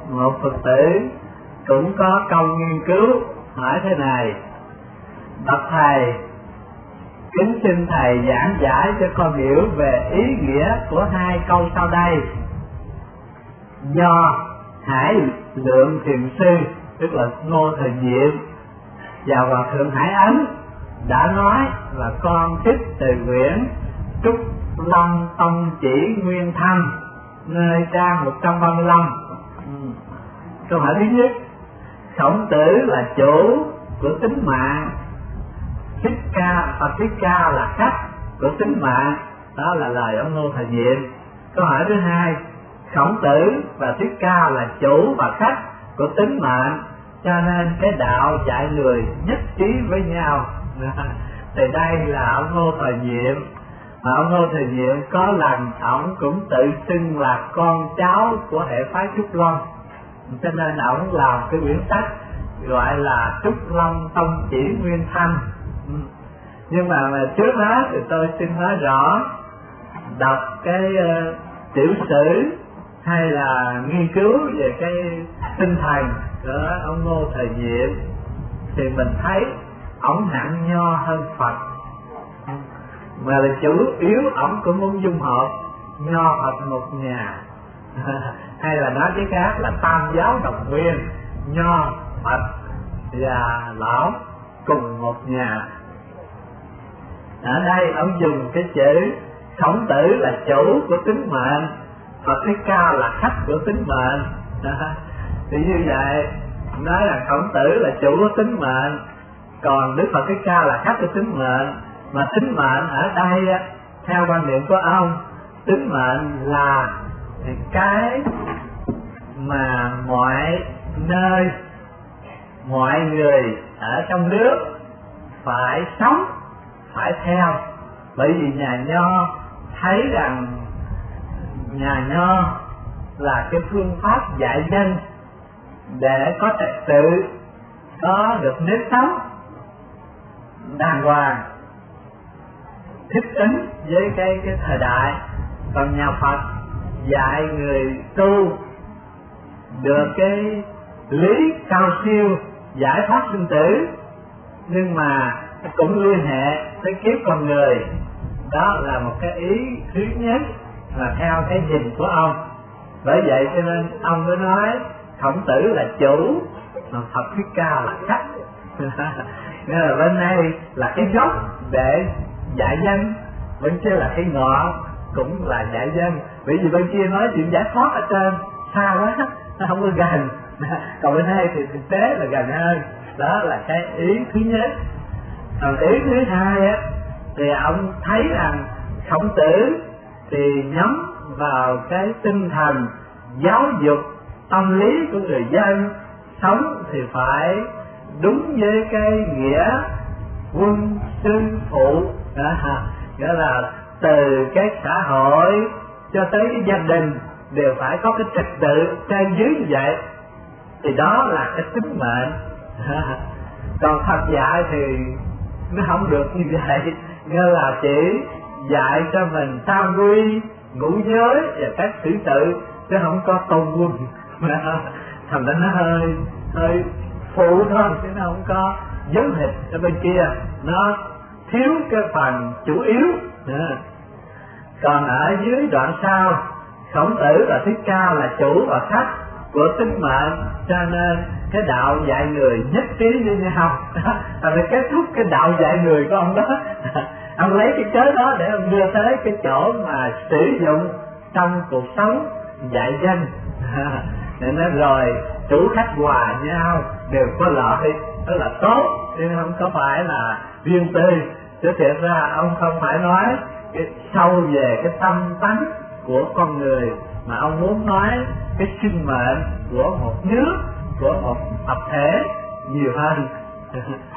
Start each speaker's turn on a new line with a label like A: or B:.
A: một Phật tử cũng có câu nghiên cứu hỏi thế này: bạch thầy, kính xin thầy giảng giải cho con hiểu về ý nghĩa của hai câu sau đây. Do Hải Lượng Thiền Sư, tức là Ngô Thời Diệm và Hòa Thượng Hải Ấn đã nói là con trích từ quyển Trúc Lâm Tông Chỉ Nguyên Thanh, nơi trang 135. Câu hỏi thứ nhất: Khổng Tử là chủ của tính mạng, Phật Thích Ca là khách của tính mạng. Đó là lời ông Ngô Thời Diệm. Câu hỏi thứ hai: Khổng Tử và Thích Ca là chủ và khách của tính mạng, cho nên cái đạo dạy người nhất trí với nhau. Thì đây là ông Ngô Thời Diệm. Mà ông Ngô Thời Diệm có lần ông cũng tự xưng là con cháu của hệ phái Trúc Lâm, cho nên ông làm cái quyển sách gọi là Trúc Lâm Tông Chỉ Nguyên Thanh. Nhưng mà trước đó thì tôi xin nói rõ, đọc cái tiểu sử hay là nghiên cứu về cái tinh thần của ông Ngô Thời Diệm thì mình thấy ổng nặng nho hơn Phật, mà là chủ yếu ổng cũng muốn dung hợp nho Phật một nhà hay là nói cái khác là tam giáo đồng nguyên, nho Phật và lão cùng một nhà. Ở đây ông dùng cái chữ Khổng Tử là chủ của tính mệnh, Phật Thích Ca là khách của tính mệnh. Thì như vậy nói là Khổng Tử là chủ của tính mệnh, còn Đức Phật Thích Ca là khách của tính mệnh. Mà tính mệnh ở đây theo quan niệm của ông, tính mệnh là cái mà mọi nơi mọi người ở trong nước phải sống, phải theo. Bởi vì nhà Nho thấy rằng nhà Nho là cái phương pháp dạy dân để có trật tự, có được nếp sống đàng hoàng, thích ứng với cái thời đại. Còn nhà Phật dạy người tu được cái lý cao siêu giải thoát sinh tử, nhưng mà cũng liên hệ tới kiếp con người. Đó là một cái ý thứ nhất là theo cái nhìn của ông. Bởi vậy cho nên ông mới nói Khổng Tử là chủ, mà Phật Thích Ca là khách. Nên là bên đây là cái gốc để dạy dân, bên kia là cái ngọn cũng là dạy dân. Bởi vì bên kia nói chuyện giải thoát ở trên xa quá, nó không có gần, còn bên đây thì thực tế là gần hơn. Đó là cái ý thứ nhất. Còn ý thứ hai á, thì ông thấy rằng Khổng Tử thì nhắm vào cái tinh thần giáo dục tâm lý của người dân, sống thì phải đúng với cái nghĩa quân sư phụ. Nghĩa là từ cái xã hội cho tới cái gia đình đều phải có cái trật tự trên dưới như vậy, thì đó là cái tính mệnh. Còn Phật dạy thì nó không được như vậy, nghĩa là chỉ dạy cho mình tam quy, ngũ giới và các xử tự, chứ không có tôn quân. Thành ra nó hơi phụ thôi, chứ nó không có dấu thịt. Ở bên kia nó thiếu cái phần chủ yếu. Còn ở dưới đoạn sau, Khổng Tử và Thích Ca là chủ và khách của tính mệnh, cho nên cái đạo dạy người nhất trí với nhau. Phải kết thúc cái đạo dạy người của ông đó. Ông lấy cái cớ đó để ông đưa tới cái chỗ mà sử dụng trong cuộc sống dạy dân. Nên nói rồi chủ khách hòa nhau đều có lợi, đó là tốt, chứ không có phải là riêng tư. Chứ thiệt ra ông không phải nói cái sâu về cái tâm tánh của con người, mà ông muốn nói cái sinh mệnh của một nước, của một tập thể nhiều hơn.